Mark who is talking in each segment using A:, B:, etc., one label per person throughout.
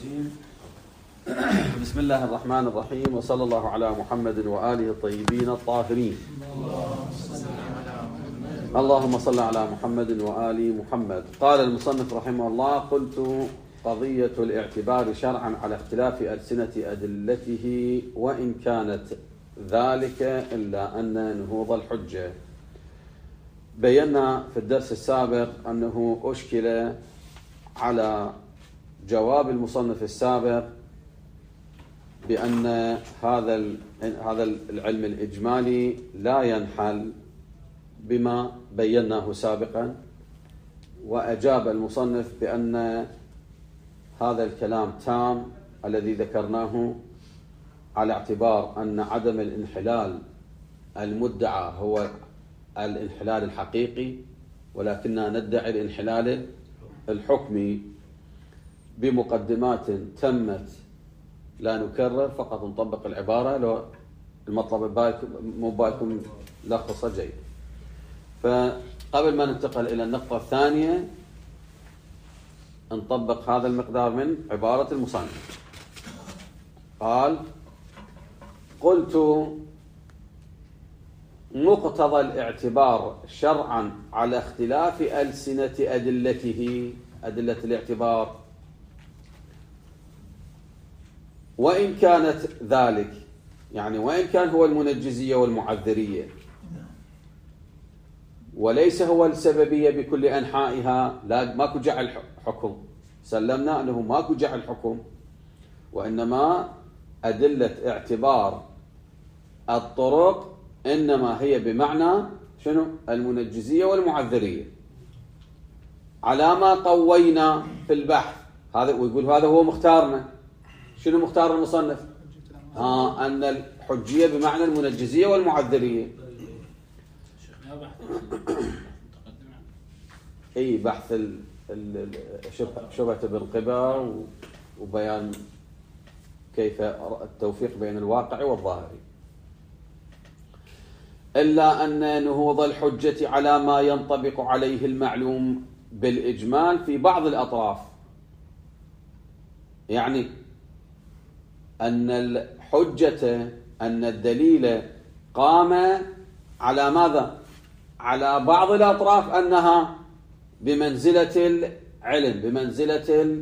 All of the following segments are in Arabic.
A: الرجيم. بسم الله الرحمن الرحيم، وصلى الله على محمد وآله الطيبين الطاهرين. اللهم صل على محمد وآل محمد. قال المصنف رحمه الله: قلت: قضية الاعتبار شرعا على اختلاف ألسنة أدلته، وإن كانت ذلك إلا أن نهوض الحجة. بينا في الدرس السابق أنه أشكل على جواب المصنف السابق بأن هذا العلم الإجمالي لا ينحل بما بيناه سابقا، وأجاب المصنف بأن هذا الكلام تام الذي ذكرناه على اعتبار أن عدم الانحلال المدعى هو الانحلال الحقيقي، ولكننا ندعي الانحلال الحكمي بمقدمات تمت، لا نكرر، فقط نطبق العبارة. لو المطلب مو بايكم لخصة جيد. فقبل ما ننتقل إلى النقطة الثانية نطبق هذا المقدار من عبارة المصنف. قال: قلت: مقتضى الاعتبار شرعا على اختلاف ألسنة أدلته، أدلة الاعتبار، وإن كانت ذلك، يعني وإن كان هو المنجزية والمعذرية وليس هو السببية بكل أنحائها، لا ماكو جعل حكم، سلمنا أنه ماكو جعل حكم، وإنما أدلة اعتبار الطرق إنما هي بمعنى شنو؟ المنجزية والمعذرية، على ما قوينا في البحث. هذا ويقول هذا هو مختارنا. شنو مختار المصنف؟ أن الحجية بمعنى المنجزية والمعذرية. اي بحث شبهة بالقبا وبيان كيف التوفيق بين الواقع والظاهري. إلا أن نهوض الحجة على ما ينطبق عليه المعلوم بالإجمال في بعض الأطراف، يعني أن الحجة، أن الدليل قام على ماذا؟ على بعض الأطراف أنها بمنزلة العلم، بمنزلة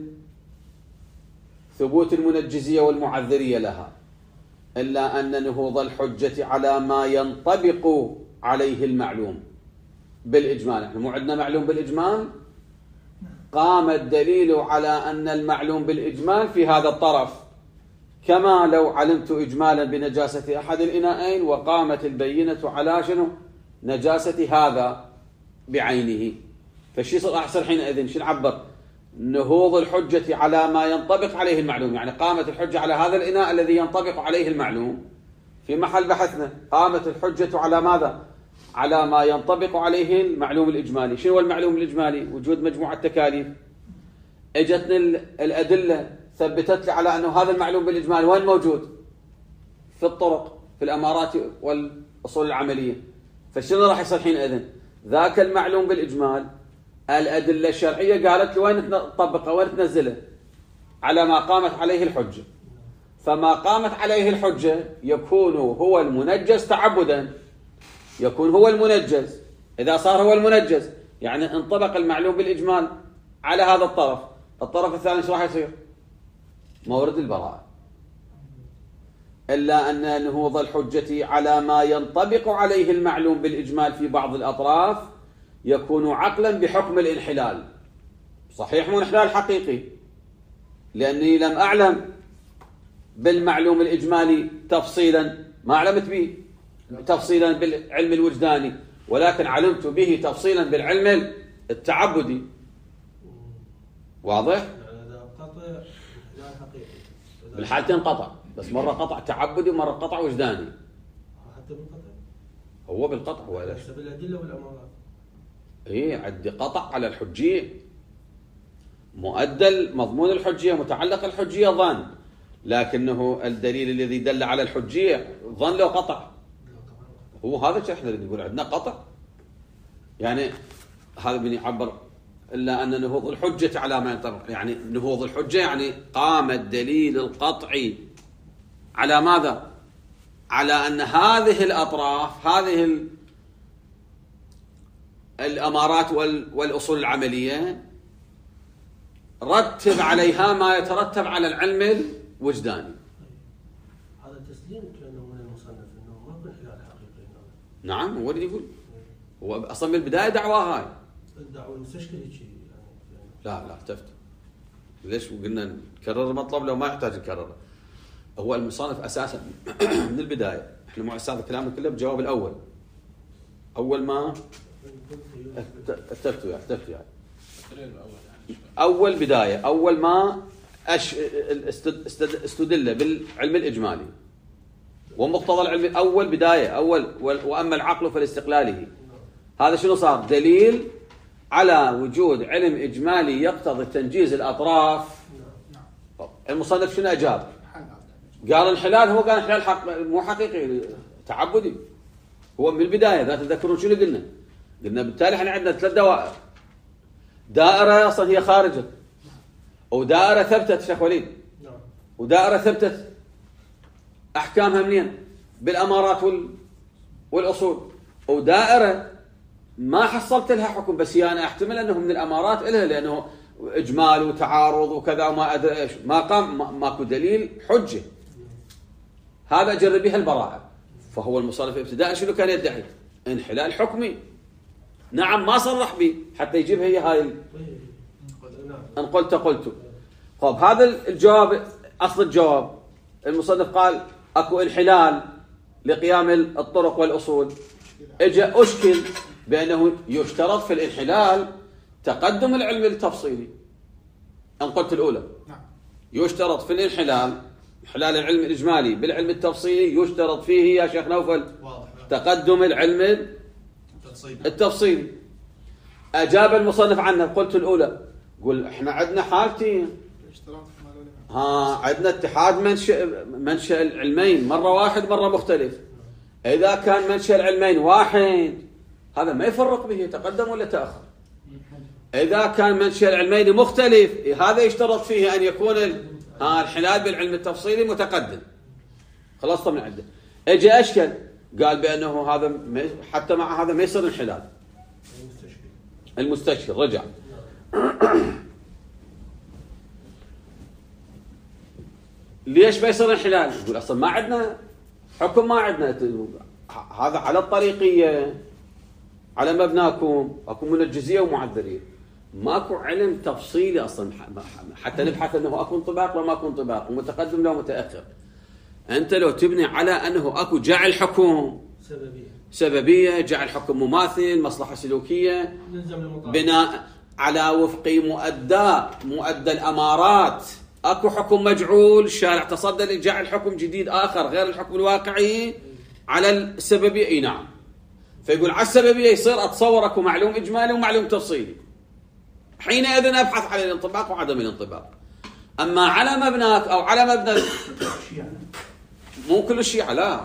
A: ثبوت المنجزية والمعذرية لها. إلا أن نهوض الحجة على ما ينطبق عليه المعلوم بالإجمال، يعني مو عندنا معلوم بالإجمال، قام الدليل على أن المعلوم بالإجمال في هذا الطرف، كما لو علمت إجمالا بنجاسة أحد الإناءين وقامت البينة على شنو؟ نجاسة هذا بعينه. فشي يصير حينئذ؟ شو نعبر؟ نهوض الحجة على ما ينطبق عليه المعلوم، يعني قامت الحجة على هذا الإناء الذي ينطبق عليه المعلوم في محل بحثنا، قامت الحجة على ماذا؟ على ما ينطبق عليه المعلوم الإجمالي. شنو هو المعلوم الإجمالي؟ وجود مجموعة تكاليف. اجتني الأدلة ثبتت لي على أنه هذا المعلوم بالإجمال وين موجود؟ في الطرق، في الأمارات والأصول العملية. فشنو راح يصير حينئذ؟ ذاك المعلوم بالإجمال الأدلة الشرعية قالت لي وين تطبقه، وين تنزله؟ على ما قامت عليه الحجة. فما قامت عليه الحجة يكون هو المنجز تعبدا، يكون هو المنجز. إذا صار هو المنجز يعني انطبق المعلوم بالإجمال على هذا الطرف، الطرف الثاني ايش راح يصير؟ مورد البراءة. إلا أن نهوض الحجة على ما ينطبق عليه المعلوم بالإجمال في بعض الأطراف يكون عقلا بحكم الانحلال. صحيح مو انحلال حقيقي، لأني لم أعلم بالمعلوم الإجمالي تفصيلا، ما علمت به تفصيلا بالعلم الوجداني، ولكن علمت به تفصيلا بالعلم التعبدي. واضح؟ بالحالتين قطع، بس مرة قطع تعبدي ومرة قطع وجداني.
B: حتى بالقطع؟
A: هو بالقطع ولا
B: ليس بالأدلة والأمارات.
A: إيه، عندي قطع على الحجية، مؤدل مضمون الحجية، متعلق الحجية ظن، لكنه الدليل الذي دل على الحجية ظن له قطع. هو هذا الشيء احنا نقول عندنا قطع، يعني هذا بني يعبر إلا أن نهوض الحجة على ما ينطبق. يعني نهوض الحجة يعني قام الدليل القطعي على ماذا؟ على أن هذه الأطراف، هذه الأمارات والأصول العملية رتب عليها ما يترتب على العلم الوجداني.
B: هذا تسليم كأنه من المصنف أنه ما يكون حلال حقيقي.
A: نعم هو اللي يقول، هو أصلا من البداية دعوة هاي.
B: الدعوة المستشكلة شيء يعني.
A: لا احتفت. ليش قلنا نكرر المطلب لو ما يحتاج نكرره؟ هو المصنف أساسا من البداية، احنا مؤسسات كلامنا كله بجواب الأول. أول ما احتفت يعني. أول بداية، أول ما استدل بالعلم الإجمالي ومقتضى العلم الأول بداية أول، وأما العقل فلاستقلاله. هذا شنو صار؟ دليل على وجود علم إجمالي يقتضي تنجيز الأطراف. المصنف شنو أجاب؟ قال الحلال، هو قال الحلال حق مو حقيقي تعبدي. هو من البداية ذات تذكرون شنو قلنا بالتالي احنا عندنا 3 دوائر. دائرة أصلا هي خارجة، ودائرة ثبتت شيخ وليد، ودائرة ثبتت أحكامها منين؟ بالأمارات والأصول، ودائرة ما حصلت لها حكم، بس هي أنا أحتمل أنه من الأمارات إلها لأنه إجمال وتعارض وكذا وما أدري إيش، ما قام ماكو دليل حجة. هذا جرب بها البراءة. فهو المصنف ابتداء شنو كان يدعي؟ انحلال حكمي. نعم ما صرح به حتى يجيبها هي هاي ان قلت. طب هذا الجواب، اصل الجواب المصنف قال اكو انحلال لقيام الطرق والاصول. اجى اشكل بانه يشترط في الانحلال تقدم العلم التفصيلي. ان قلت الاولى يشترط في الانحلال، انحلال العلم الاجمالي بالعلم التفصيلي، يشترط فيه يا شيخ نوفل تقدم العلم التفصيلي. أجاب المصنف عنه. قلت الأولى، قل إحنا عندنا حالتين، عندنا اتحاد منشأ العلمين، مرة واحد مرة مختلف. إذا كان منشأ العلمين واحد هذا ما يفرق به تقدم ولا تأخر. إذا كان منشأ العلمين مختلف هذا يشترط فيه أن يكون الحلال بالعلم التفصيلي متقدم. خلاص من عنده. اجى أشكل قال بأنه هذا حتى مع هذا ما يصير انحلال. المستشكل رجع ليش ما يصير انحلال؟ يقول أصلا ما عندنا حكم، ما عندنا هذا على الطريقية، على مبناكم أكو منجزية ومعذرية، ماكو علم تفصيلي أصلا حتى نبحث أنه أكو انطباق لو ماكو انطباق، ومتقدم لو متأخر. أنت لو تبني على أنه أكو جعل حكم سببية، جعل حكم مماثل، مصلحة سلوكية، بناء على وفق مؤدى الأمارات، أكو حكم مجعول، الشارع تصدى لجعل حكم جديد آخر غير الحكم الواقعي على السببية. أي نعم. فيقول على السببية يصير أتصور أكو معلوم إجمالي ومعلوم تفصيلي، حينئذ أبحث على الانطباق وعدم الانطباق. أما على مبناك أو على مبنى مو كل الشيعة، لا،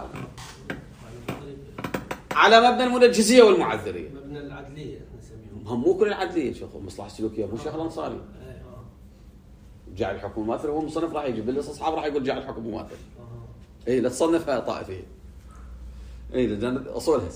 A: على مبنى المنجزية والمعذرية،
B: مبنى العدلية
A: هم مو كل العدلية. شيخ المصلحة السلوكية مو شيخ الأنصاري جعل الحكم مماثل، هو مصنف راح يجي بالاستصحاب راح يقول جعل الحكم مماثل. اي لا تصنفها طائفية، اي لأن أصولها.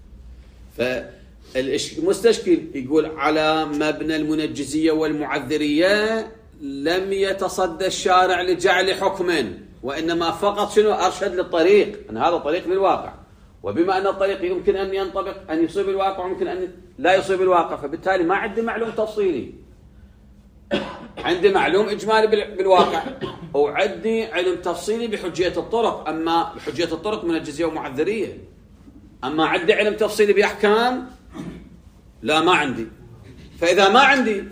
A: فالمستشكل يقول على مبنى المنجزية والمعذرية لم يتصدى الشارع لجعل حكم، وإنما فقط شنو أرشد للطريق، أن هذا طريق للواقع، وبما أن الطريق يمكن أن ينطبق أن يصيب الواقع ويمكن أن لا يصيب الواقع، فبالتالي ما عندي معلوم تفصيلي، عندي معلوم إجمالي بالواقع، وعندي علم تفصيلي بحجية الطرق. أما بحجية الطرق منجزية ومعذرية، أما عندي علم تفصيلي بأحكام لا، ما عندي. فإذا ما عندي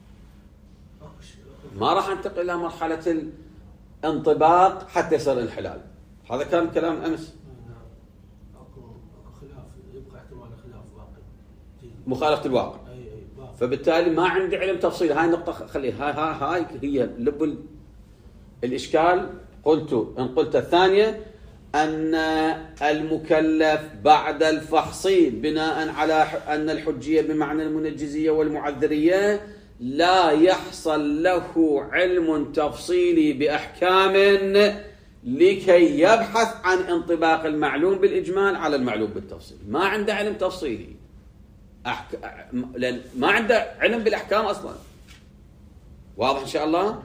A: ما راح انتقل إلى مرحلة الانطباق حتى يصير الحلال. هذا كان كلام أمس.
B: اكو خلاف، يبقى احتمال خلاف واقع،
A: مخالفة الواقع. فبالتالي ما عندي علم تفصيل. هاي النقطة خليها، هاي هي لب الإشكال. إن قلت الثانية أن المكلف بعد الفحص بناء على أن الحجية بمعنى المنجزية والمعذرية لا يحصل له علم تفصيلي بأحكام لكي يبحث عن انطباق المعلوم بالإجمال على المعلوم بالتفصيل. ما عنده علم تفصيلي، لأن ما عنده علم بالأحكام أصلا. واضح إن شاء الله؟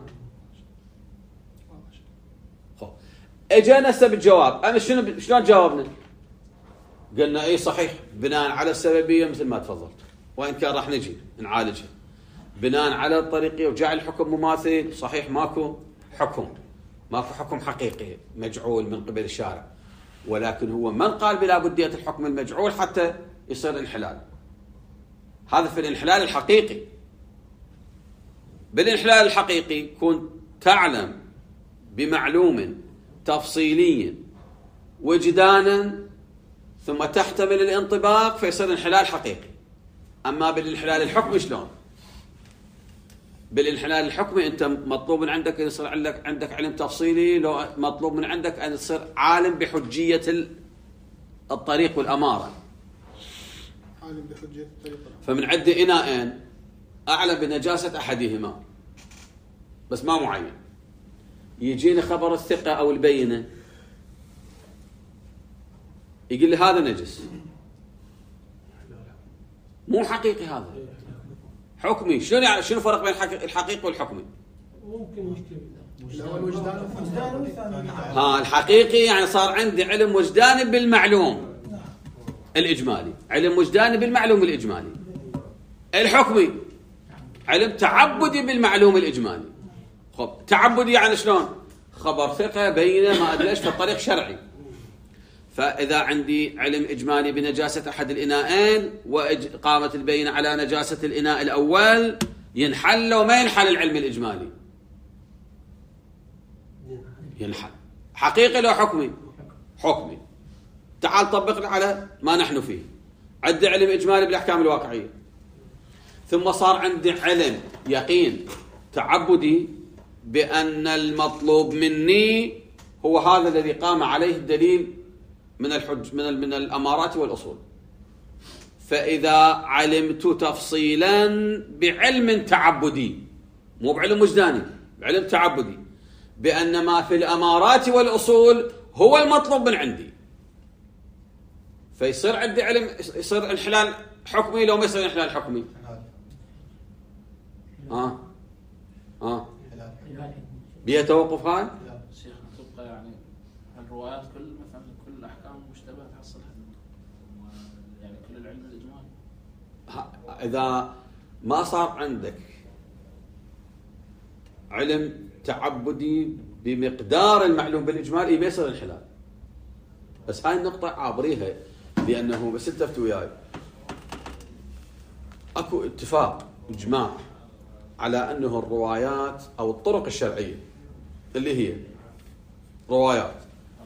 A: اجانا سبب الجواب. أنا شلون جاوبنا؟ قلنا اي صحيح بناء على السببية مثل ما تفضلت، وإن كان راح نجي نعالجها بناء على الطريقية وجعل الحكم مماثل. صحيح ماكو حكم حقيقي مجعول من قبل الشارع، ولكن هو من قال بلا بدية الحكم المجعول حتى يصير انحلال. هذا في الانحلال الحقيقي. بالانحلال الحقيقي كنت تعلم بمعلوم تفصيلي وجدانا ثم تحتمل الانطباق فيصير انحلال حقيقي. أما بالانحلال الحكمي شلون؟ بالانحلال الحكمي أنت مطلوب من عندك أن يصير عندك علم تفصيلي، لو مطلوب من عندك أن تصير عالم بحجية الطريق والأمارة.
C: عالم بحجية الطريق.
A: فمن عندي إناءين أعلم بنجاسة أحدهما بس ما معين، يجيني خبر الثقة أو البينة يقول لي هذا نجس، مو حقيقي، هذا حكمي. شنو فرق بين الحقيقي والحكمي؟
B: ممكن
A: الحقيقي يعني صار عندي علم وجداني بالمعلوم الإجمالي، علم وجداني بالمعلوم الإجمالي. الحكمي علم تعبدي بالمعلوم الإجمالي. خب تعبدي يعني شلون؟ خبر ثقة بينة ما أدري إيش في الطريق شرعي. فإذا عندي علم إجمالي بنجاسة أحد الإناءين وقامة البينة على نجاسة الإناء الأول، ينحل وما ينحل العلم الإجمالي؟ ينحل. حقيقي لو حكمي؟ حكمي. تعال طبقنا على ما نحن فيه. عندي علم إجمالي بالأحكام الواقعية، ثم صار عندي علم يقين تعبدي بأن المطلوب مني هو هذا الذي قام عليه الدليل من الأمارات والأصول. فإذا علمت تفصيلا بعلم تعبدي، مو بعلم وجداني، بعلم تعبدي، بأن ما في الأمارات والأصول هو المطلوب من عندي، فيصير عندي علم، يصير انحلال حكمي لو ما يصير انحلال حكمي. بيها توقف هاي؟
D: لا شيخ تبقى يعني الروايات كل الأحكام مشتبه تحصلها يعني كل العلم الإجمالي.
A: إذا ما صار عندك علم تعبدي بمقدار المعلوم بالإجمالي ما يصير انحلال. بس هاي النقطة عابريها، لأنه بس التفت وياي أكو اتفاق إجماع على أنه الروايات أو الطرق الشرعية اللي هي روايات،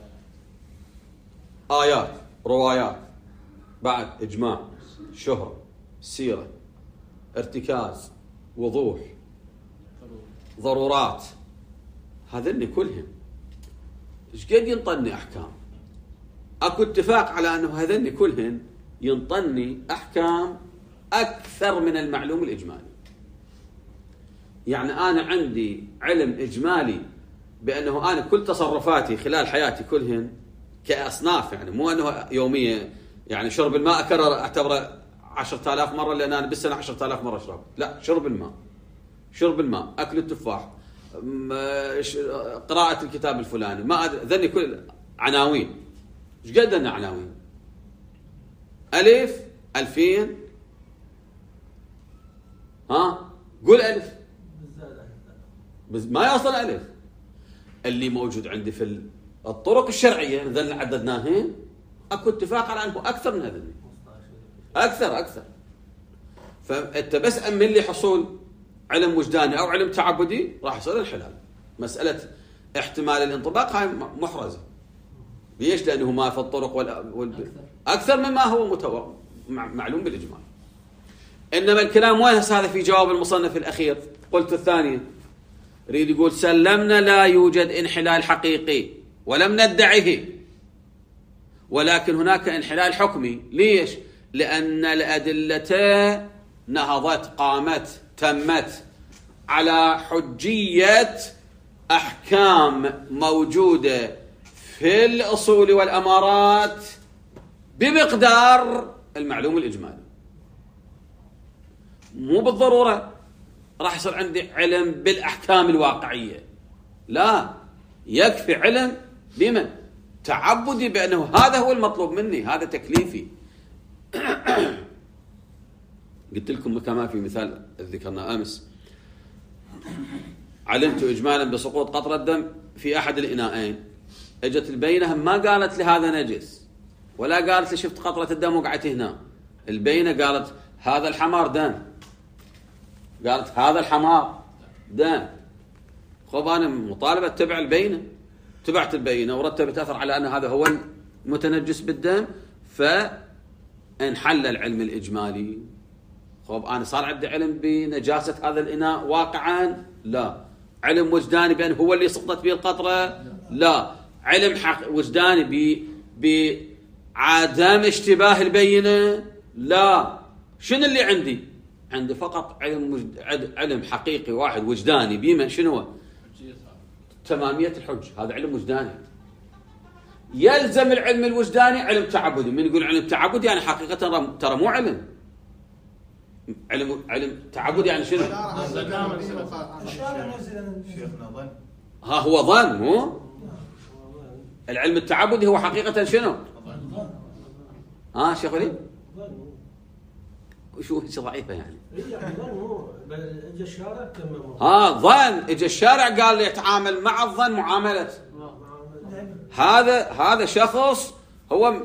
A: آيات، روايات، بعد إجماع، شهرة، سيرة، ارتكاز، وضوح، ضرورات، هذني كلهم إيش قد ينطني أحكام. أكو اتفاق على أنه هذني كلهن ينطني أحكام أكثر من المعلوم الإجمالي. يعني أنا عندي علم إجمالي بأنه أنا كل تصرفاتي خلال حياتي كلهن كأصناف، يعني مو أنه يومية، يعني شرب الماء أكرر أعتبره 10,000 مرة لأن أنا بالسنة 10,000 مرة أشرب. لا، شرب الماء، أكل التفاح، قراءة الكتاب الفلاني، ما أدري، ذني كل عناوين. إيش قد أنا عناوين؟ 1000 2000 قول 1000 ما يوصل 1000. اللي موجود عندي في الطرق الشرعية ذن عددناهن أكو اتفاق على أنه أكثر من هذا، أكثر. فأنت بس أمن لي حصول علم وجداني أو علم تعبدي راح يصير الحلال. مسألة احتمال الانطباق هاي محرزة. ليش؟ لأنه ما في الطرق أكثر مما هو معلوم بالإجمال. إنما الكلام وين هذا في جواب المصنف الأخير؟ قلت الثانية يريد يقول سلمنا لا يوجد انحلال حقيقي ولم ندعه، ولكن هناك انحلال حكمي. ليش؟ لأن الأدلة نهضت، قامت تمت على حجية أحكام موجودة في الأصول والأمارات بمقدار المعلوم الإجمالي. مو بالضرورة راح يصير عندي علم بالأحكام الواقعية، لا، يكفي علم بمن؟ تعبدي بأنه هذا هو المطلوب مني، هذا تكليفي. قلت لكم كما في مثال ذكرنا أمس، علمت إجمالا بسقوط قطرة الدم في أحد الإناءين، اجت البينة ما قالت لي هذا نجس، ولا قالت لي شفت قطرة الدم وقعت هنا. البينة قالت هذا الحمار دم، قالت هذا الحمار دم. خب أنا مطالبة اتبع البينة، تبعت البينة ورتبت أثر على أن هذا هو المتنجس بالدم، فانحل العلم الإجمالي. خب أنا صار عندي علم بنجاسة هذا الإناء واقعا؟ لا. علم وجداني بأن هو اللي سقطت به القطرة؟ لا. علم وجداني بعدم اشتباه البينة؟ لا. شنو اللي عندي؟ عندي فقط علم حقيقي واحد وجداني بما شنو هو؟ تمامية الحج. هذا علم وجداني. يلزم العلم الوجداني علم تعبدي. من يقول علم تعبدي يعني حقيقة ترى مو علم. علم تعبدي يعني شنو؟ ها هو ظن، مو العلم التعبدي هو حقيقة شنو؟ شيخ وليد وشو ضعيفة يعني ظن. اجى الشارع قال لي يتعامل مع الظن معاملة هذا شخص هو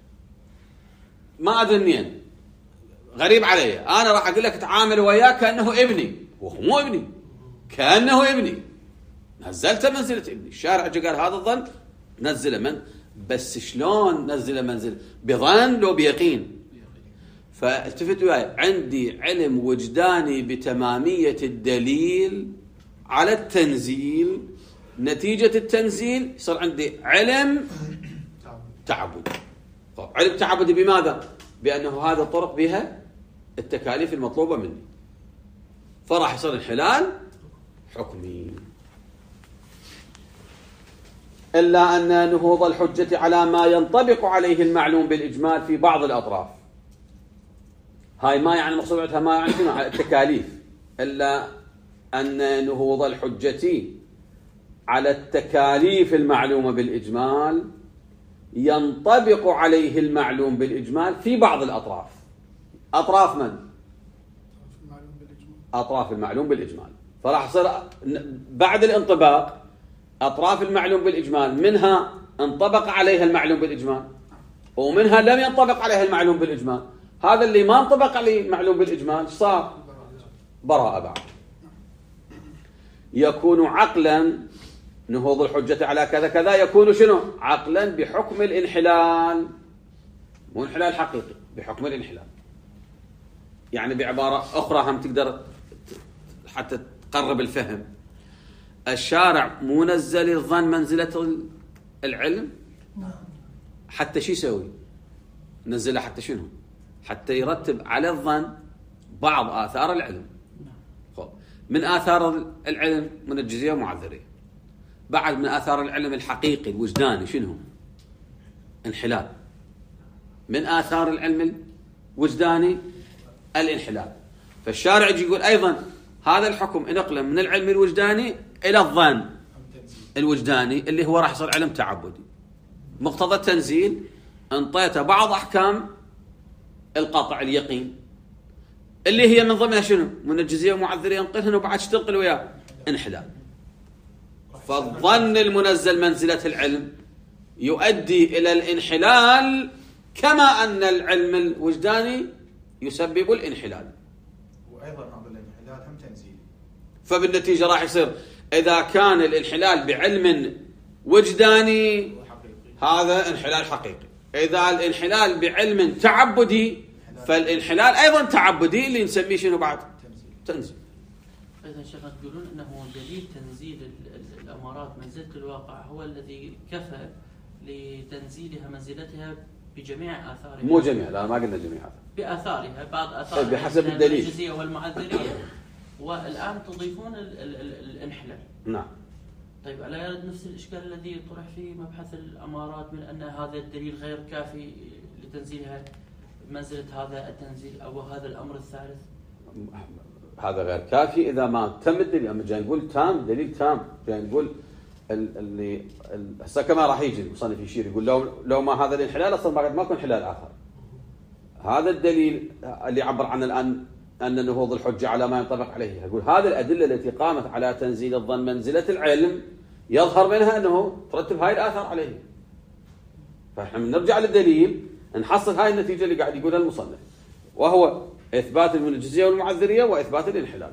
A: ما ادري منين، غريب علي. انا راح اقول لك اتعامل وياه كانه ابني، وهو مو ابني، كانه ابني. نزلته منزلة ابني. الشارع قال هذا الظن نزله من، بس شلون نزله منزل؟ بظن لو بيقين. فالتفت وياي، عندي علم وجداني بتمامية الدليل على التنزيل، نتيجة التنزيل يصير عندي علم تعبدي. علم تعبدي بماذا؟ بأنه هذا الطرق بها التكاليف المطلوبة مني، فراح يصير انحلال حكمي. إلا أن نهوض الحجة على ما ينطبق عليه المعلوم بالإجمال في بعض الأطراف. هاي ما يعني مقصودها ما يعني شنو؟ على التكاليف. إلا أن نهوض الحجة على التكاليف المعلومة بالإجمال ينطبق عليه المعلوم بالإجمال في بعض الأطراف. أطراف من؟ أطراف المعلوم بالإجمال. فراح يصير بعد الانطباق أطراف المعلوم بالإجمال، منها انطبق عليها المعلوم بالإجمال، ومنها لم ينطبق عليها المعلوم بالإجمال. هذا اللي ما انطبق عليه المعلوم بالإجمال صار براءة بعد. يكون عقلا، نهوض الحجة على كذا كذا يكون شنو؟ عقلا بحكم الانحلال، مو انحلال حقيقي، بحكم الانحلال. يعني بعبارة أخرى هم تقدر حتى تقرب الفهم. الشارع مو نزل الظن منزلة العلم؟ حتى شو يسوي؟ نزله حتى شنو؟ حتى يرتب على الظن بعض آثار العلم. من آثار العلم منجزية ومعذرية. بعد من آثار العلم الحقيقي الوجداني شنو؟ انحلال. من آثار العلم الوجداني الانحلال. فالشارع يجي يقول أيضا هذا الحكم انقله من العلم الوجداني إلى الظن الوجداني اللي هو راح يصير علم تعبدي. مقتضى التنزيل انطيته بعض أحكام القطع اليقين اللي هي من ضمنها شنو؟ منجزية ومعذرية، انقلهن وبعد تنقل وياه انحلال. فالظن المنزل منزلة العلم يؤدي إلى الانحلال كما أن العلم الوجداني يسبب الانحلال،
E: وأيضا هذا الانحلال هم تنزيلي.
A: فبالنتيجة راح يصير إذا كان الانحلال بعلم وجداني هذا انحلال حقيقي، إذا الانحلال بعلم تعبدي فالانحلال أيضا تعبدي اللي نسميه شنو بعد؟ تنزيل.
F: إذا شيخنا تقولون أنه دليل تنزيل الأمارات منزلة الواقع هو الذي كفى لتنزيلها منزلتها بجميع آثارها.
A: مو جميع، لا ما قلنا جميع،
F: بآثارها، بعض آثارها
A: بحسب الدليل
F: الجزئية والمعذرية والآن تضيفون الانحلال.
A: نعم.
F: طيب ألا يرد نفس الإشكال الذي طرح في مبحث الأمارات من أن هذا الدليل غير كافي لتنزيلها منزلة هذا التنزيل أو هذا الأمر الثالث؟
A: هذا غير كافي إذا ما تم الدليل. أما جاي نقول تام، دليل تام، جاي نقول اللي هسه كما راح يجي المصنف يشير يقول لو ما هذا الانحلال أصلا بعد ما يكون حلال آخر. هذا الدليل اللي عبر عنه الآن أن نهوض الحجة على ما ينطبق عليه، يقول هذه الأدلة التي قامت على تنزيل الظن منزلة العلم يظهر منها أنه ترتب هاي الآثار عليه. فإحنا نرجع للدليل نحصل هاي النتيجة اللي قاعد يقولها المصنف، وهو إثبات المنجزية والمعذرية وإثبات الانحلال.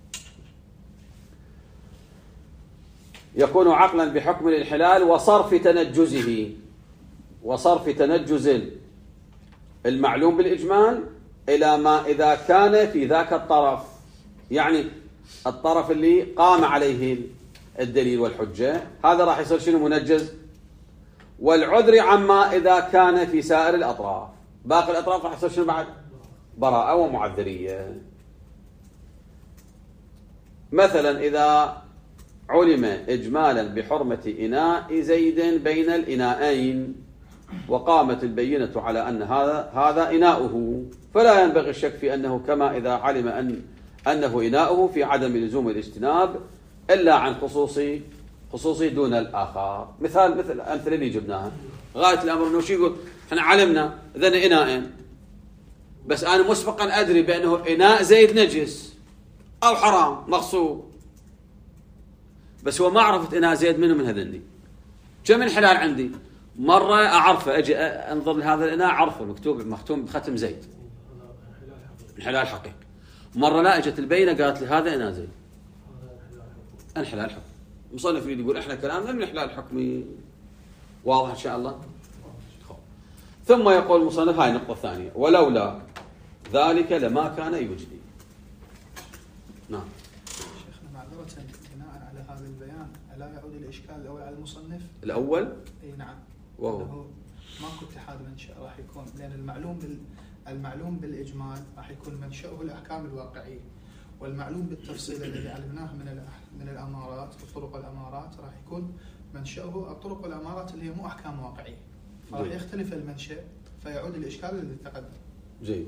A: يكون عقلا بحكم الانحلال وصرف تنجزه، وصرف تنجز المعلوم بالإجمال إلى ما إذا كان في ذاك الطرف، يعني الطرف اللي قام عليه الدليل والحجة هذا راح يصير شنو؟ منجز. والعذر عما إذا كان في سائر الأطراف، باقي الأطراف راح يصير شنو بعد؟ براءة ومعذرية. مثلا إذا علم إجمالا بحرمة إناء زيد بين الإناءين وقامت البينة على أن هذا إناؤه، فلا ينبغي الشك في أنه كما إذا علم أنه إناؤه في عدم لزوم الاجتناب إلا عن خصوصي دون الآخر. مثل الأمثلة اللي جبناها، غاية الأمر أنه شو يقول؟ احنا علمنا ذن إناءين، بس أنا مسبقا أدري بأنه إناء زيد نجس أو حرام مغصوب، بس هو ما عرفت إناء زيد منه من هذني. كم من حلال عندي؟ مرة أعرفه، أجي أنظر لهذا الإناء أعرفه مختوم بختم زيد، انحلال حقيقي. مرة لا، أجت البينة قالت لي هذا إناء زيد، انحلال حقيقي. مصنف يقول إحنا كلامنا من الانحلال الحكمي. واضح إن شاء الله. ثم يقول المصنف هاي النقطة الثانية، ولولا ذلك لما كان يجدي. نعم.
C: شيخنا معذرة بناء على هذا البيان ألا يعود الإشكال الأول على المصنف؟
A: الأول؟
C: أي نعم.
A: وهو
C: ماكو اتحاد منشأ راح يكون، لأن المعلوم بالإجمال راح يكون منشأه الأحكام الواقعية، والمعلوم بالتفصيل الذي علمناه من الأمارات وطرق الأمارات راح يكون منشأه الطرق والأمارات اللي هي مو أحكام واقعية، فراح يختلف المنشأ فيعود الإشكال الذي تقدم.
A: جيد.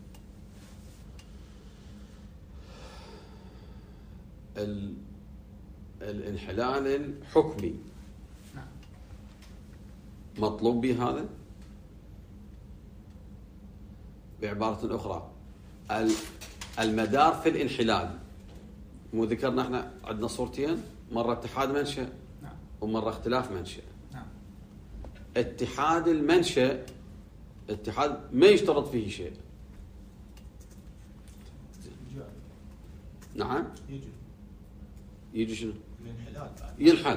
A: الانحلال الحكمي
C: نعم
A: مطلوب به هذا. بعبارة أخرى المدار في الانحلال، مو ذكرنا احنا عندنا صورتين، مرة اتحاد منشأ
C: نعم
A: ومرة اختلاف منشأ.
C: نعم.
A: اتحاد المنشأ اتحاد ما يشترط فيه شيء. نعم. يجي شنو؟
E: الانحلال.
A: ينحل.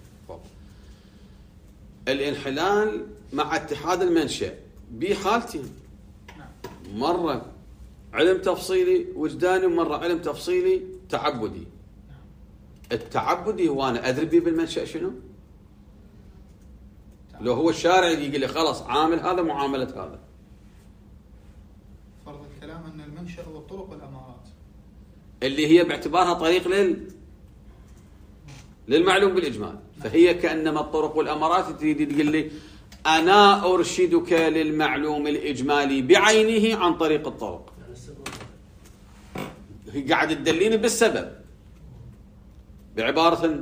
A: الانحلال مع اتحاد المنشأ بحالتين، مرة علم تفصيلي وجداني ومرة علم تفصيلي تعبدي. التعبدي هو أنا أدري به بالمنشأ شنو؟ لو هو الشارع يقول لي خلاص عامل هذا معاملة هذا.
C: فرض الكلام أن المنشأ هو الطرق والأمارات
A: اللي هي باعتبارها طريق للمعلوم بالإجمال، فهي كأنما الطرق والأمارات تريد تقول لي أنا أرشدك للمعلوم الإجمالي بعينه عن طريق الطرق. هي قاعد تدليني بالسبب. بعبارة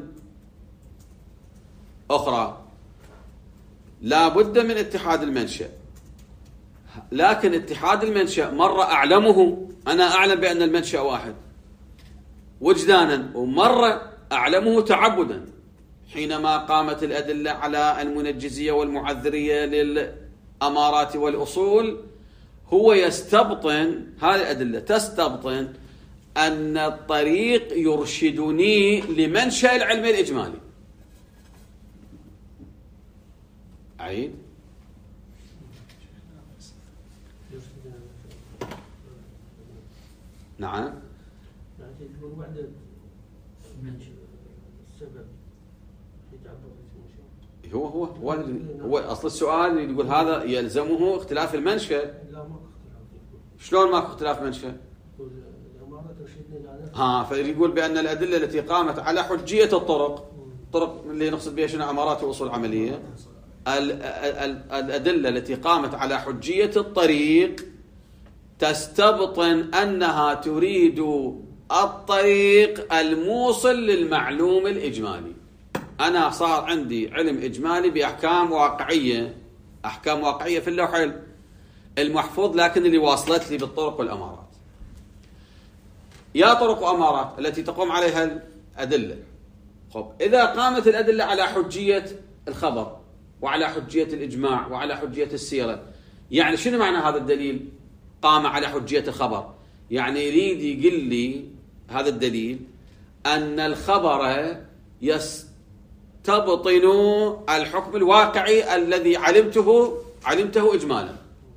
A: أخرى لا بد من اتحاد المنشأ، لكن اتحاد المنشأ مرة أعلمه، أنا أعلم بأن المنشأ واحد وجدانا، ومرة أعلمه تعبدا حينما قامت الأدلة على المنجزية والمعذرية للأمارات والأصول. هو يستبطن، هذه الأدلة تستبطن أن الطريق يرشدني لمنشأ العلم الإجمالي. عيد. نعم.
B: يكون وحدة السبب
A: هو أصل السؤال يقول هذا يلزمه اختلاف المنشأ.
B: لا ماكو اختلاف.
A: شلون ماكو اختلاف منشأ؟
B: الأمارات
A: فيقول بأن الأدلة التي قامت على حجية الطرق اللي نقصد بها شنو؟ أمارات وأصول عملية. الأدلة التي قامت على حجية الطريق تستبطن أنها تريد الطريق الموصل للمعلوم الإجمالي. أنا صار عندي علم إجمالي بأحكام واقعية، أحكام واقعية في اللوح المحفوظ، لكن اللي واصلت لي بالطرق والأمارات. يا طرق وأمارات التي تقوم عليها الأدلة. خب إذا قامت الأدلة على حجية الخبر وعلى حجية الإجماع وعلى حجية السيرة، يعني شنو معنى هذا الدليل قام على حجية الخبر؟ يعني يريد يقول لي هذا الدليل أن الخبر يستبطن الحكم الواقعي الذي علمته إجمالا.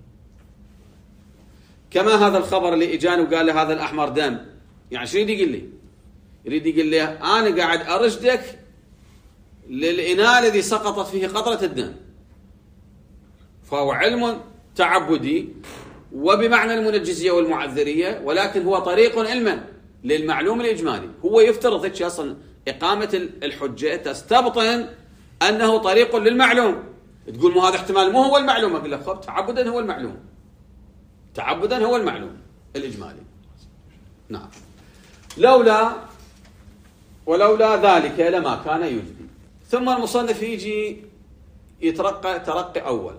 A: كما هذا الخبر اللي إجاني وقال لي هذا الأحمر دم، يعني شو يريد يقول لي؟ يريد يقول لي أنا قاعد أرشدك للإناء الذي سقطت فيه قطرة الدم، فهو علم تعبدي وبمعنى المنجزية والمعذرية، ولكن هو طريق علما للمعلوم الإجمالي. هو يفترض هيك أصلا إقامة الحجة تستبطن أنه طريق للمعلوم. تقول مو هذا احتمال مو هو المعلوم، أقول لك خب تعبدا هو المعلوم، تعبدا هو المعلوم الإجمالي. نعم. ولولا ذلك لما كان يجدي. ثم المصنف يجي يترقى ترقي أول،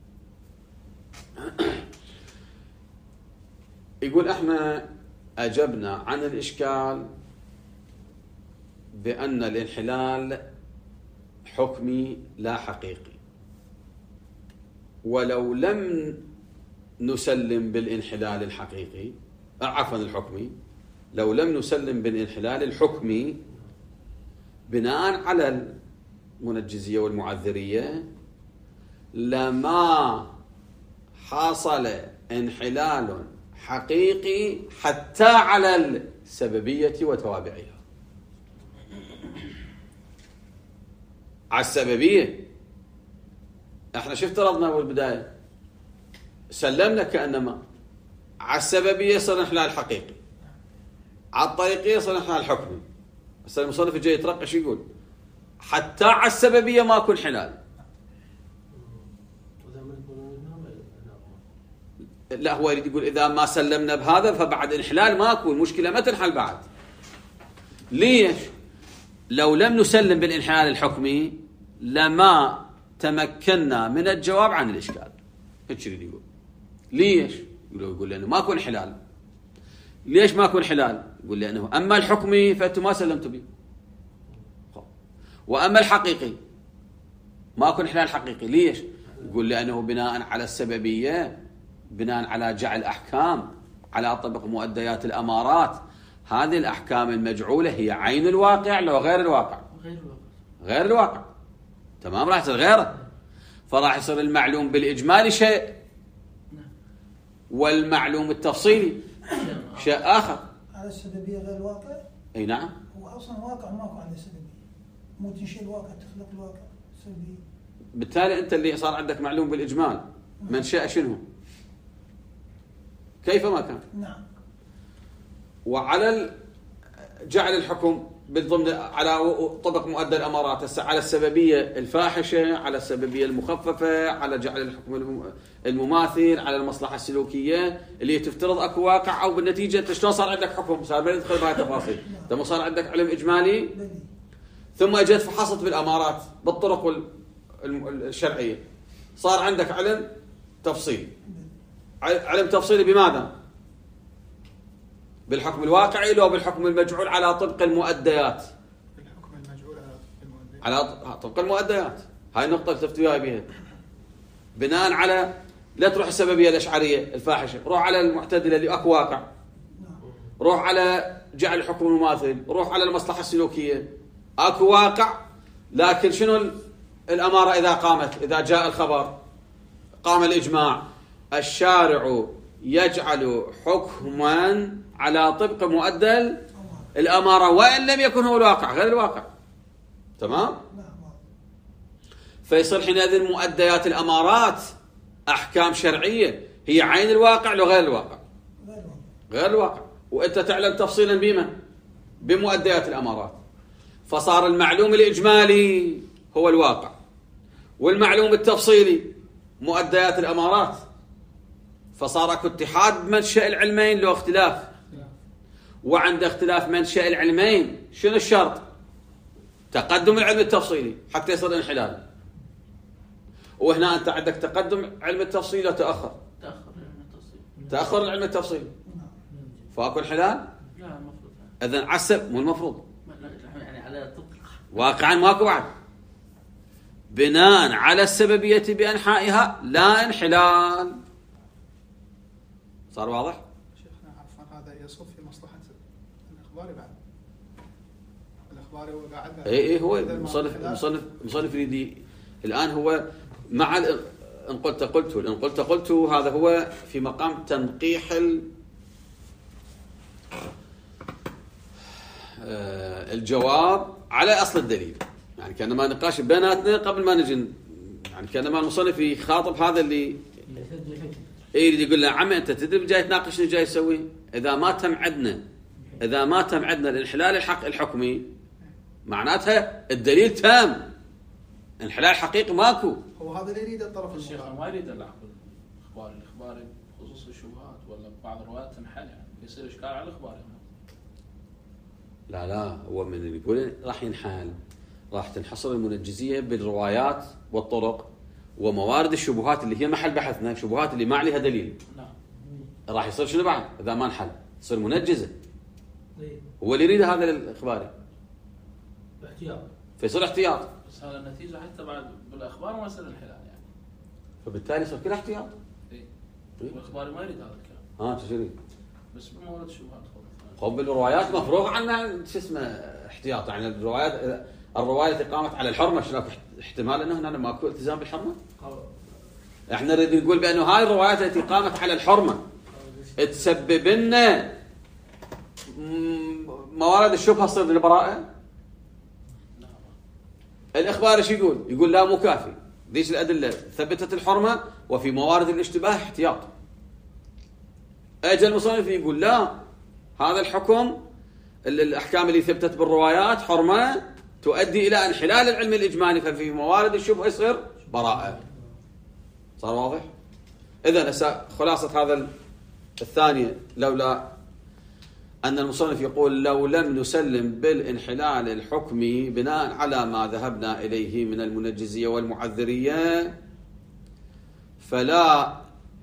A: يقول احنا أجبنا عن الإشكال بأن الانحلال حكمي لا حقيقي، ولو لم نسلم بالانحلال الحقيقي الحكمي، لو لم نسلم بالانحلال الحكمي بناء على المنجزية والمعذرية لما حصل انحلال حقيقي حتى على السببية وتوابعها. على السببية احنا شو افترضنا بالبداية؟ سلمنا كأنما على السببية صار انحلال حقيقي، على الطريقية صار انحلال حكمي. بس المصنف جاي يترقى شو يقول؟ حتى على السببية ماكو انحلال. لا، هو يريد يقول إذا ما سلمنا بهذا فبعد انحلال ماكو، المشكلة ما تنحل بعد. ليش؟ لو لم نسلم بالانحلال الحكمي لما تمكنا من الجواب عن الإشكال. ايش يريد يقول؟ ليش؟ يقول لأنه ماكو انحلال. ليش ماكو انحلال؟ يقول لأنه أما الحكمي فأنتم ما سلمتوا به، وأما الحقيقي ماكو انحلال حقيقي. ليش؟ يقول لأنه بناء على السببية، بناء على جعل أحكام على طبق مؤديات الأمارات. هذه الأحكام المجعولة هي عين الواقع لو غير الواقع؟ غير الواقع. تمام، راح يصير غيره، فراح يصير المعلوم بالإجمالي شيء والمعلوم التفصيلي شيء آخر.
G: على السببية غير الواقع؟
A: أي نعم.
G: هو أصلا واقع ماكو على السببية، مو تنشئ الواقع تخلق الواقع سببية.
A: بالتالي أنت اللي صار عندك معلوم بالإجمال منشأ شنو؟ كيف ما كان.
G: نعم.
A: وعلى جعل الحكم بالضمن على طبق مؤدى الأمارات على السببية الفاحشة، على السببية المخففة، على جعل الحكم المماثل، على المصلحة السلوكية اللي تفترض أكو واقع، أو بالنتيجة أنت شلون صار عندك حكم؟ صار ما ندخل بهاي التفاصيل. أنت مو صار عندك علم إجمالي ثم أجت فحصت بالأمارات بالطرق الشرعية، صار عندك علم تفصيلي. علم تفصيلي بماذا؟ بالحكم الواقعي لو بالحكم المجعول على طبق المؤديات؟
C: بالحكم المجعول
A: على طبق المؤديات. هاي النقطة اللي تفتويها بها. بناء على لا تروح السببية الأشعرية الفاحشة، روح على المعتدلة اللي أكو واقع، روح على جعل الحكم المماثل، روح على المصلحة السلوكية أكو واقع. لكن شنو الأمارة إذا قامت؟ إذا جاء الخبر قام الإجماع، الشارع يجعل حكما على طبق مؤدى الأمارة وإن لم يكن هو الواقع، غير الواقع. تمام؟ فيصير حينئذ مؤديات الأمارات أحكام شرعية هي عين الواقع لو غير الواقع؟ غير الواقع. وأنت تعلم تفصيلا بما بمؤديات الأمارات، فصار المعلوم الإجمالي هو الواقع، والمعلوم التفصيلي مؤديات الأمارات، فصار اكو اتحاد منشأ العلمين له اختلاف، وعند اختلاف منشأ العلمين شنو الشرط؟ تقدم العلم التفصيلي حتى يصير انحلال. وهنا أنت عندك تقدم علم التفصيل وتأخر تأخر العلم التفصيلي، فاكو انحلال؟
F: لا المفروض
A: إذن عسب مو المفروض
F: يعني على طبق
A: واقعا ماكو بعد بناء على السببية بأنحائها لا انحلال. صار واضح؟
C: شيخنا عفوا هذا يصب في مصلحة الإخباري بعد. الإخباري هو قاعد
A: اي هو مصنف يريد الآن هو مع إن قلت هذا هو في مقام تنقيح الجواب على أصل الدليل، يعني كأنما نقاش بيناتنا قبل ما نجي، يعني كأنما المصنف يخاطب هذا اللي يريد يقول له عمي أنت تدري جاي تناقشني جاي تسوي؟ إذا ما تم عندنا الانحلال الحكمي معناتها الدليل تام، انحلال حقيقي ماكو.
C: هو هذا اللي يريده الطرف
D: الشيخ
C: المقابل.
D: ما يريد اللحظ الإخباري بخصوص الشبهات ولا بعض الروايات تنحل، يعني يصير إشكال على الإخباري.
A: لا هو من اللي يقول راح ينحل، راح تنحصر المنجزية بالروايات والطرق وموارد الشبهات اللي هي محل بحثنا، الشبهات اللي ما عليها دليل. راح يصير شنو بعد إذا ما انحل؟ تصير منجزة. هو اللي يريد هذا الإخباري
B: احتياط،
A: فيصير احتياط،
D: بس هذا النتيجة حتى بعد بالأخبار ما يصير انحلال يعني.
A: فبالتالي يصير كل احتياط.
D: والإخباري ما يريد هذا الكلام.
A: تشري
D: بس بمورد الشبهات
A: خب الروايات مفروغ عنها شو اسمه احتياط، يعني الرواية التي قامت على الحرمة شنو احتمال انه هنا ماكو التزام بالحرمة؟ احنا نريد نقول بانه هاي الروايات التي قامت على الحرمة تسبب لنا موارد الشبهة تصير للبراءة. الإخبار ايش يقول؟ يقول لا مو كافي، ذيش الأدلة ثبتت الحرمة وفي موارد الاشتباه احتياط. اجى المصنف يقول لا، هذا الحكم الأحكام اللي ثبتت بالروايات حرمة تؤدي إلى انحلال العلم الإجمالي، ففي موارد الشبهة يصير براءة. صار واضح؟ إذن خلاصة هذا الثانية، لولا أن المصنف يقول لو لم نسلم بالانحلال الحكمي بناء على ما ذهبنا إليه من المنجزية والمعذرية فلا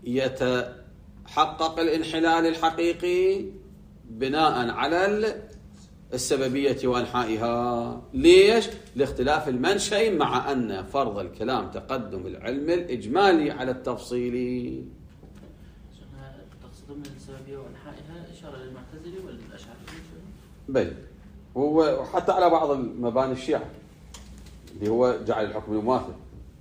A: يتحقق الانحلال الحقيقي بناء على السببية وأنحائها. ليش؟ لاختلاف المنشأ، مع أن فرض الكلام تقدم العلم الإجمالي على التفصيلي.
F: تقصدون من السببية وأنحائها إشارة للمعتزلة والأشاعرة؟
A: بل وحتى على بعض المباني الشيعة اللي هو جعل الحكم المماثل،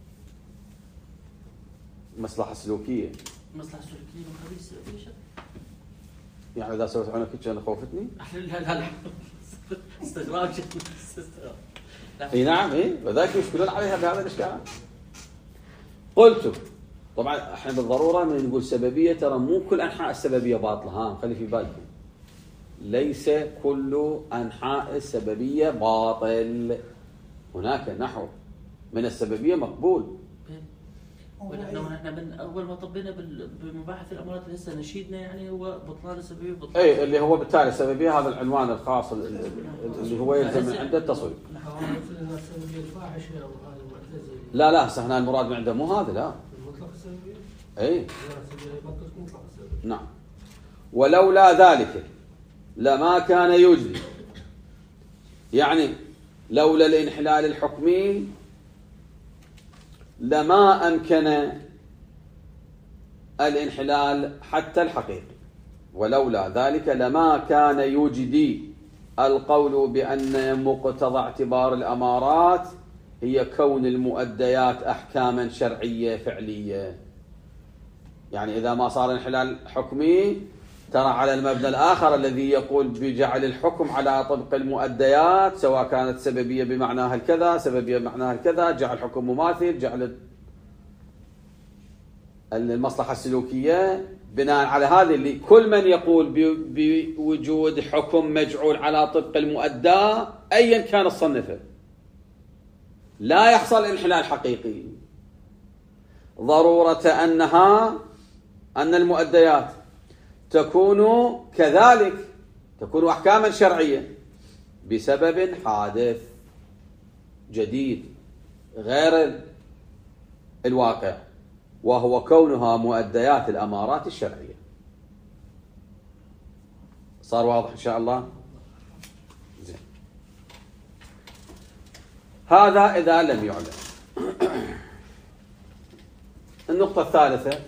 A: مصلحة سلوكية.
F: مصلحة سلوكية مقابل السببية؟
A: يعني إذا سويت عنك كأنه خوفتني؟
F: لا استغراق.
A: اي نعم، وذلك يشكلون عليها بهذا الاشكال. قلت طبعا احنا بالضروره من نقول سببيه، ترى مو كل انحاء السببيه باطله، خلي في بالكم ليس كل انحاء السببيه باطل، هناك نحو من السببيه مقبول.
F: ونحن من اول ما طبينا بمباحث الامارات اللي هسه نشيدنا يعني هو بطلان السببيه بطلان
A: اللي هو بالتالي السببيه، هذا العنوان الخاص اللي هو يلزم من عنده التصويب. لا هنا المراد من عنده مو هذا، لا
B: مطلق السببيه.
A: نعم. ولولا ذلك لما كان يجري، يعني لولا الانحلال الحكمي لما أمكن الانحلال حتى الحقيقي، ولولا ذلك لما كان يجدي القول بأن مقتضى اعتبار الأمارات هي كون المؤديات أحكاما شرعية فعلية. يعني إذا ما صار انحلال حكمي ترى على المبنى الآخر الذي يقول بجعل الحكم على طبق المؤديات، سواء كانت سببية بمعناها الكذا، سببية بمعناها الكذا، جعل الحكم مماثل، جعل المصلحة السلوكية بناء على هذه اللي كل من يقول بوجود حكم مجعول على طبق المؤدى أيا كان الصنفه لا يحصل انحلال حقيقي. ضرورة أن المؤديات تكون كذلك، تكون أحكاما شرعية بسبب حادث جديد غير الواقع، وهو كونها مؤديات الأمارات الشرعية. صار واضح إن شاء الله؟ زين. هذا إذا لم يعلم. النقطة الثالثة،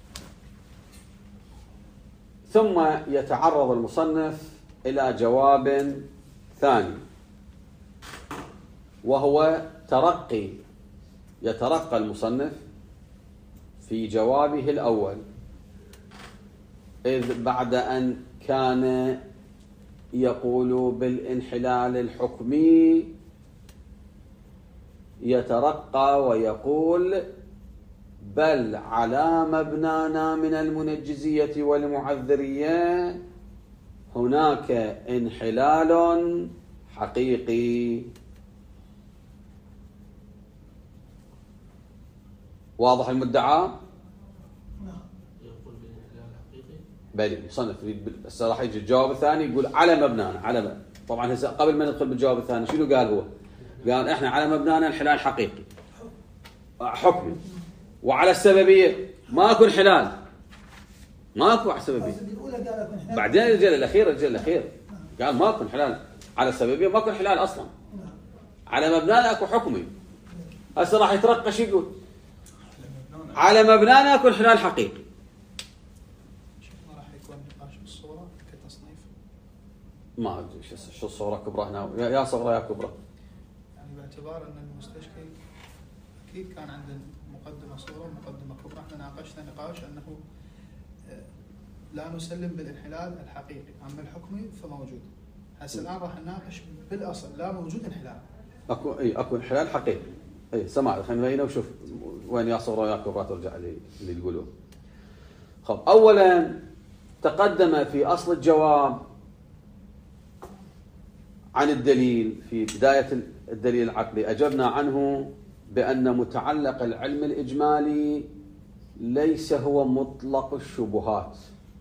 A: ثم يتعرض المصنف إلى جواب ثاني، وهو يترقى المصنف في جوابه الأول، إذ بعد أن كان يقول بالانحلال الحكمي يترقى ويقول بل على مبنانا من المنجزية والمعذرية هناك انحلال حقيقي. واضح المدعى؟
B: يقول بالانحلال الحقيقي.
A: بلي مصنف بس راح يجي الجواب الثاني يقول على مبنانا، على طبعا هسه قبل ما ندخل بالجواب الثاني شنو قال هو؟ قال احنا على مبنانا انحلال حقيقي حكمي، وعلى السببيه ماكو انحلال، ماكو على السببيه. بعدين الرجال الاخير قال ماكو انحلال على السببيه، ماكو انحلال اصلا، على مبنانا اكو حكمي. هسه راح يترقى شو يقول؟ على مبنانا اكو انحلال حقيقي.
C: ما راح يكون نقاش بالصوره كتصنيف؟
A: ما ادري شو الصوره كبرى هنا، يا صغرى يا كبرى.
C: يعني باعتبار ان المستشفى اكيد كان عنده مقدمه صوره ومقدمه كبرى، احنا ناقشنا نقاش انه لا نسلم بالانحلال الحقيقي، اما الحكمي فموجود. هسه الان راح نناقش بالاصل لا موجود انحلال.
A: اكو انحلال حقيقي. سمع خلينا نبينه وشوف وين يا صغرى يا كبرى ترجع اللي تقولوه. خب اولا تقدم في اصل الجواب عن الدليل، في بدايه الدليل العقلي اجبنا عنه بان متعلق العلم الاجمالي ليس هو مطلق الشبهات،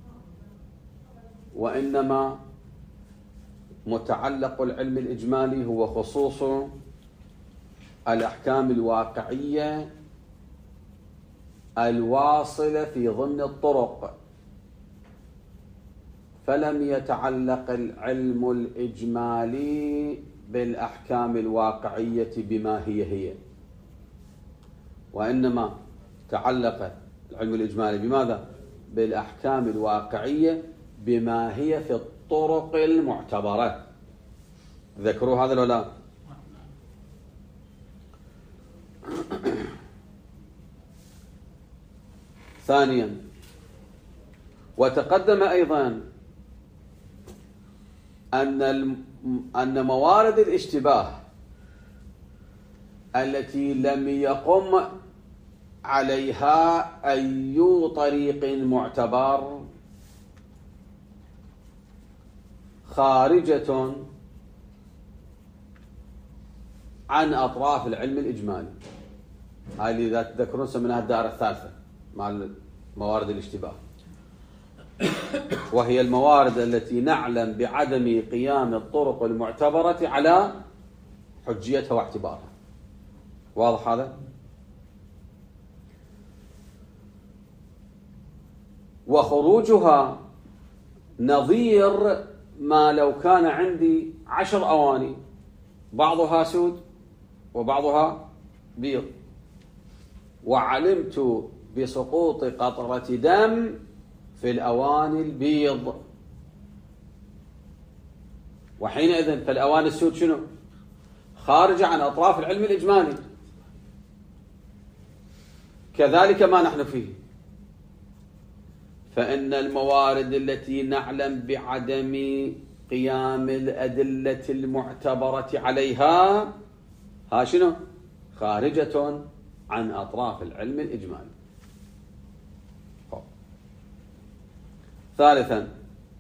A: وانما متعلق العلم الاجمالي هو خصوص الأحكام الواقعية الواصلة في ضمن الطرق، فلم يتعلق العلم الإجمالي بالأحكام الواقعية بما هي، وإنما تعلق العلم الإجمالي بماذا؟ بالأحكام الواقعية بما هي في الطرق المعتبرة. ذكروا هذا ولا لا؟ ثانيا وتقدم أيضا أن موارد الاشتباه التي لم يقم عليها أي طريق معتبر خارجة عن أطراف العلم الإجمالي. هاي اللي إذا تذكرون سميناها الدائرة الثالثة مع موارد الاشتباه، وهي الموارد التي نعلم بعدم قيام الطرق المعتبرة على حجيتها واعتبارها. واضح هذا؟ وخروجها نظير ما لو كان عندي 10 أواني بعضها سود وبعضها بيض، وعلمت بسقوط قطرة دم في الأواني البيض، وحينئذ فالأواني السود شنو؟ خارجة عن أطراف العلم الإجمالي. كذلك ما نحن فيه، فإن الموارد التي نعلم بعدم قيام الأدلة المعتبرة عليها ها شنو؟ خارجة عن أطراف العلم الإجمالي. ثالثا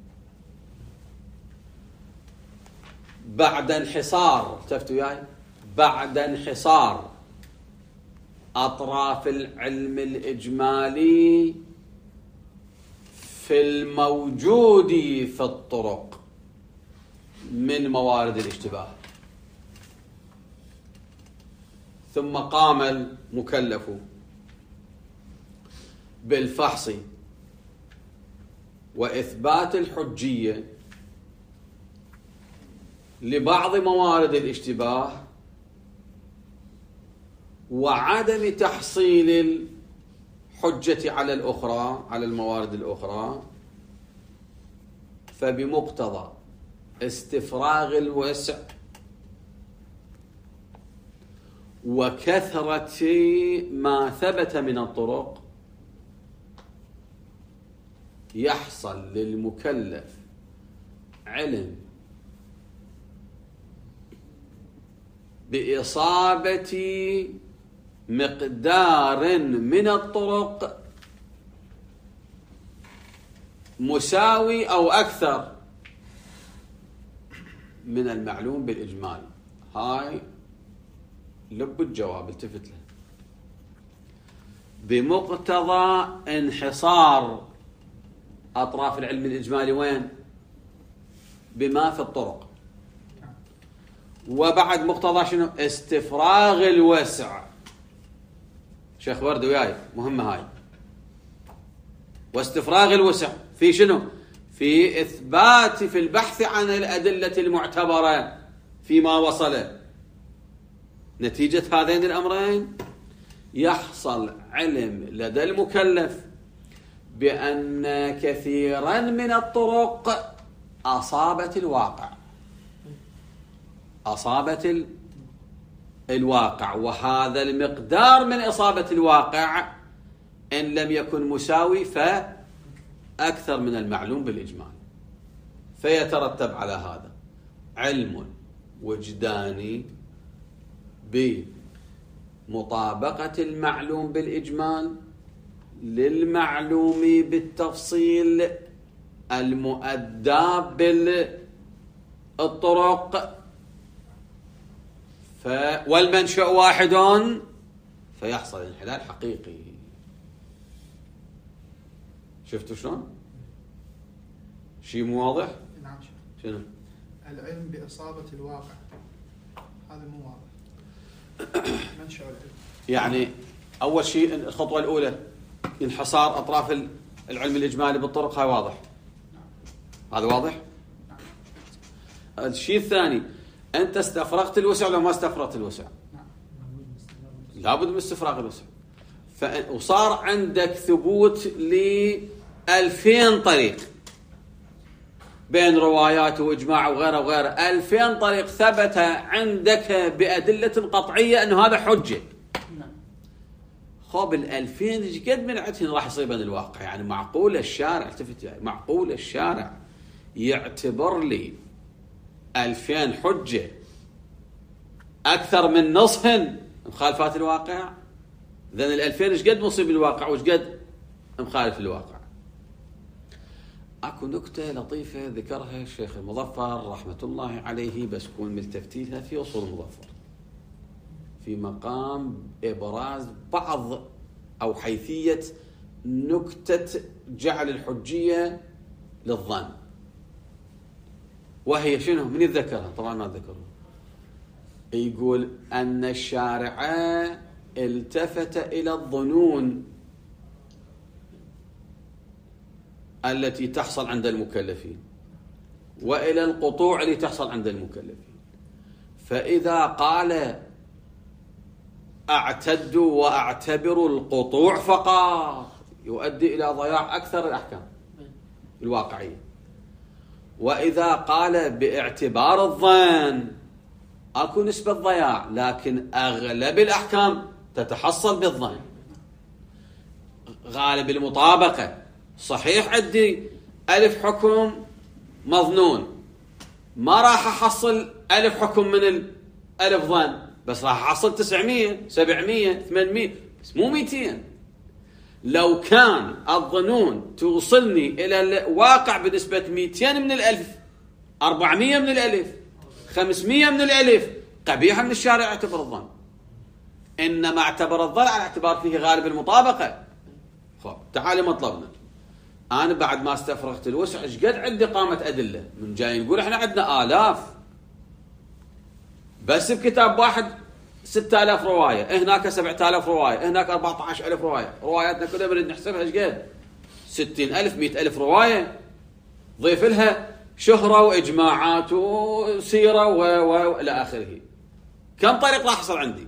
A: بعد انحصار، التفتوا وياي، بعد انحصار أطراف العلم الإجمالي في الموجود في الطرق من موارد الاشتباه، ثم قام المكلف بالفحص وإثبات الحجية لبعض موارد الاشتباه وعدم تحصيل الحجة على الأخرى، على الموارد الأخرى، فبمقتضى استفراغ الوسع وكثرة ما ثبت من الطرق يحصل للمكلف علم بإصابة مقدار من الطرق مساوي أو أكثر من المعلوم بالإجمال. هاي لب الجواب، التفت له. بمقتضى انحصار أطراف العلم الإجمالي وين؟ بما في الطرق. وبعد مقتضى شنو؟ استفراغ الوسع. شيخ ورد وياي، مهمة هاي. واستفراغ الوسع في شنو؟ في إثبات، في البحث عن الأدلة المعتبرة فيما وصل. نتيجة هذين الأمرين يحصل علم لدى المكلف بأن كثيرا من الطرق أصابت الواقع، أصابت الواقع، وهذا المقدار من إصابة الواقع إن لم يكن مساوي فأكثر من المعلوم بالإجمال. فيترتب على هذا علم وجداني بمطابقة المعلوم بالإجمال للمعلوم بالتفصيل المؤدى بالطرق، والمنشأ واحد فيحصل انحلال حقيقي. شفتوا شلون؟ شيء مو واضح؟
C: نعم.
A: شنو؟
C: العلم بإصابة الواقع هذا مو واضح. منشأ العلم
A: يعني أول شيء الخطوة الأولى انحصار أطراف العلم الإجمالي بالطرق، هاي واضح. هذا واضح؟ الشيء الثاني، أنت استفرغت الوسع ولا ما استفرغت الوسع؟ لابد من استفراغ الوسع. وصار عندك ثبوت ل2000 طريق بين روايات وإجماع وغيره وغيره، 2000 طريق ثبت عندك بأدلة قطعية أنه هذا حجة. خب 2000 قد من عندهن راح يصيبن الواقع؟ يعني معقول الشارع، التفت يعني، معقول الشارع يعتبر لي 2000 حجة أكثر من نصهن مخالفات الواقع؟ إذن 2000 إيش قد مصيب الواقع وإيش قد مخالف الواقع؟ أكو نكتة لطيفة ذكرها الشيخ المظفر رحمة الله عليه، بس كون ملتفتيها في أصول المظفر في مقام إبراز بعض أو حيثية نكتة جعل الحجية للظن، وهي شنو؟ من يتذكرها؟ طبعا ما ذكرها. يقول أن الشارع التفت إلى الظنون التي تحصل عند المكلفين وإلى القطوع التي تحصل عند المكلفين، فإذا قال أعتدوا وأعتبروا القطوع فقط يؤدي إلى ضياع أكثر الأحكام الواقعية، وإذا قال باعتبار الظن أكو نسبة ضياع، لكن أغلب الأحكام تتحصل بالظن. غالب المطابقة صحيح عندي 1000 حكم مظنون، ما راح أحصل 1000 حكم من 1000 ظن، بس راح أحصل 900 700 800 بس مو 200. لو كان الظنون توصلني إلى الواقع بنسبة 200 من الألف، 400 من الألف، 500 من الألف، قبيحة من الشارع اعتبر الظن. إنما اعتبر الظن على اعتبار فيه غالب المطابقة. خب تعالي مطلبنا. أنا بعد ما استفرغت الوسع إيش قد عندي قامة أدلة من جاي نقول إحنا عندنا آلاف، بس بكتاب واحد 6000 رواية، هناك 7000 رواية، هناك 14000 رواية، رواياتنا كلها بنريد نحسبها إيش قد؟ 60,000 100,000 رواية، ضيف لها شهرة وإجماعات وسيرة وإلى آخره. كم طريق راح يصير عندي؟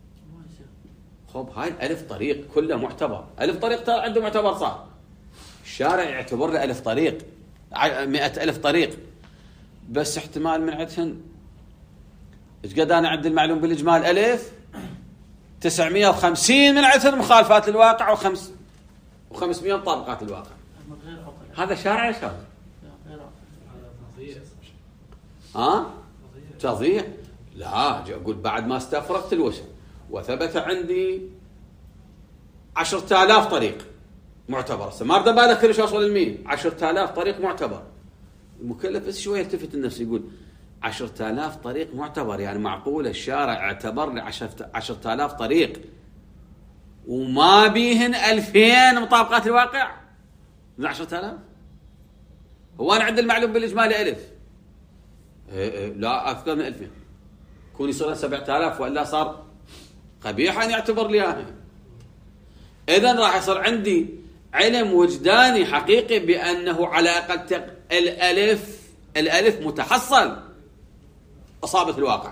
A: خب هاي 1000 طريق كله معتبر، 1000 طريق عنده معتبر صار. الشارع يعتبر له 1000 طريق، 100,000 طريق، بس احتمال من عندهن ايش قد انا عندي المعلوم بالاجمال 1000 950 من عندهن مخالفات للواقع و500 مطابقات الواقع. هذا شارع شو؟ تضيع. لا اقول بعد ما استفرغت الوسع وثبت عندي 10,000 طريق معتبر، ما اريد ابالغ كلش اوصل ل100. 10,000 طريق معتبر. المكلف بس شويه يلتفت النفس يقول 10,000 طريق معتبر، يعني معقوله الشارع اعتبر لي 10,000 طريق وما بيهن 2000 مطابقات الواقع من 10,000؟ هو انا عندي المعلوم بالاجمالي 1000. لا اكثر من 2000 يكون يصير 7,000 والا صار قبيح ان يعتبر لي انا. اذا راح يصير عندي علم وجداني حقيقي بانه على اقل الالف متحصل اصابه الواقع.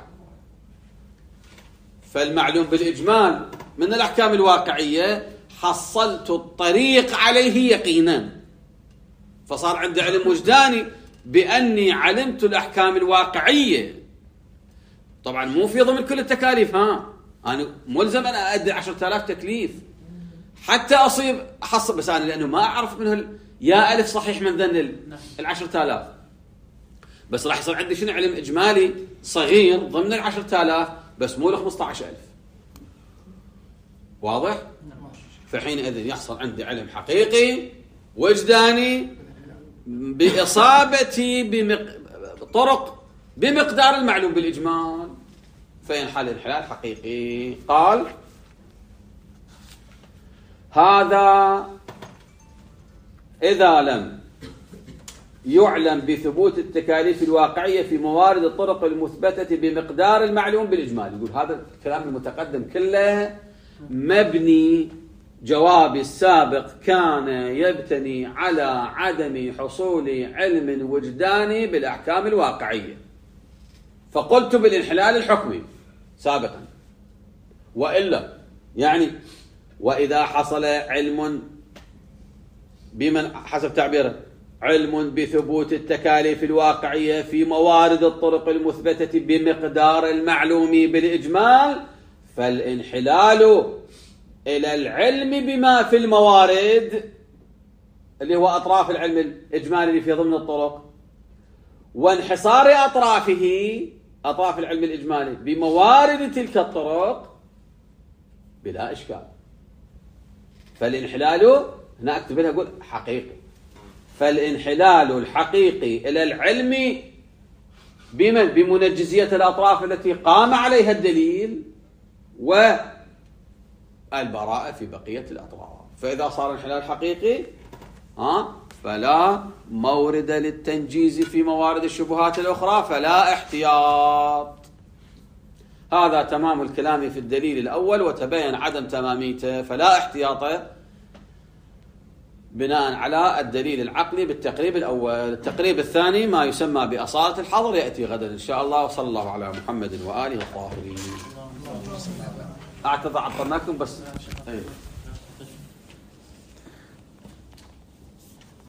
A: فالمعلوم بالاجمال من الاحكام الواقعيه حصلت الطريق عليه يقينا، فصار عندي علم وجداني باني علمت الاحكام الواقعيه. طبعا مو في ضمن كل التكاليف، انا ملزم ان اادي 10,000 تكليف حتى احصل، بس انا لانه ما اعرف منه يا الف صحيح من ذن 10,000، بس راح يصير عندي شنو علم اجمالي صغير ضمن 10,000 بس مو ل 15,000. واضح؟ فحينئذ يحصل عندي علم حقيقي وجداني باصابتي بطرق بمقدار المعلوم بالاجمال، فينحل انحلال حقيقي. قال هذا إذا لم يعلم بثبوت التكاليف الواقعية في موارد الطرق المثبتة بمقدار المعلوم بالإجمال. يقول هذا الكلام المتقدم كله مبني، جوابي السابق كان يبتني على عدم حصول علم وجداني بالأحكام الواقعية، فقلت بالانحلال الحكمي سابقا. وإلا يعني وإذا حصل علم بمن حسب تعبيره علم بثبوت التكاليف الواقعية في موارد الطرق المثبتة بمقدار المعلوم بالإجمال، فالانحلال إلى العلم بما في الموارد اللي هو أطراف العلم الإجمالي اللي في ضمن الطرق، وانحصار أطراف العلم الإجمالي بموارد تلك الطرق بلا إشكال. فالانحلال هنا أكتب لها أقول حقيقي، فالانحلال الحقيقي إلى العلم بمنجزية الأطراف التي قام عليها الدليل والبراءة في بقية الأطراف. فإذا صار انحلال حقيقي فلا مورد للتنجيز في موارد الشبهات الأخرى، فلا احتياط. هذا تمام الكلام في الدليل الأول، وتبين عدم تماميته، فلا احتياط بناء على الدليل العقلي بالتقريب الأول. التقريب الثاني ما يسمى بأصالة الحظر يأتي غدا إن شاء الله. وصلى الله على محمد وآله الطاهرين. أعتذر عطلناكم بس